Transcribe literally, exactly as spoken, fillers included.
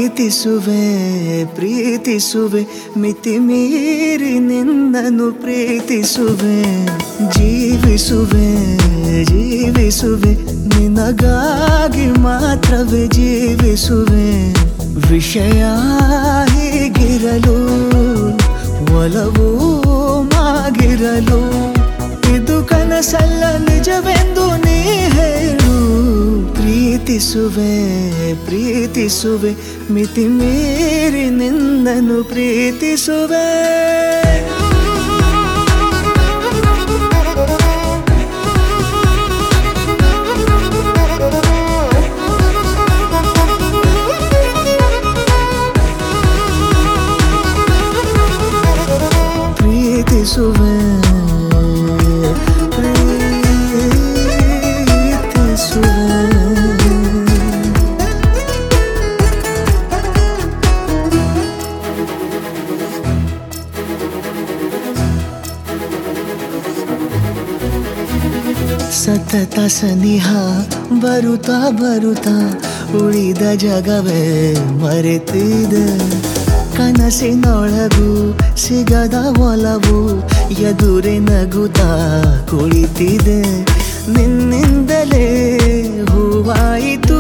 ಪ್ರೀತಿಸುವೆ ಪ್ರೀತಿಸುವೆ ಮಿತಿ ಮೀರಿ ನಿನ್ನನ್ನು ಪ್ರೀತಿಸುವೆ ಜೀವಿಸುವೆ ಜೀವಿಸುವೆ ನಿನಗಾಗಿ ಮಾತ್ರವೇ ಜೀವಿಸುವೆ ವಿಷಯ ಹೀಗಿರಲು ಒಲವು ಮಾಗಿರಲು ಇದು ಕನಸಲ್ಲ ನಿಜವೆಂದು ನೀ ಹೇಳು ಪ್ರೀತಿಸುವೆ ಪ್ರೀತಿಸುವೆ ಮಿತಿ ಮೀರಿ ನಿನ್ನನ್ನು ಪ್ರೀತಿಸುವೆ ಪ್ರೀತಿಸುವೆ ಸತತ ಸನಿಹ ಬರುತ್ತಾ ಬರುತ್ತಾ ಉಳಿದ ಜಗವೇ ಮರೆತಿದೆ ಕನಸಿನೊಳಗೂ ಸಿಗದ ಒಲವು ಎದುರೆ ನಗುತ್ತಾ ಕುಳಿತಿದೆ ನಿನ್ನಿಂದಲೇ ಹೂವಾಯಿತು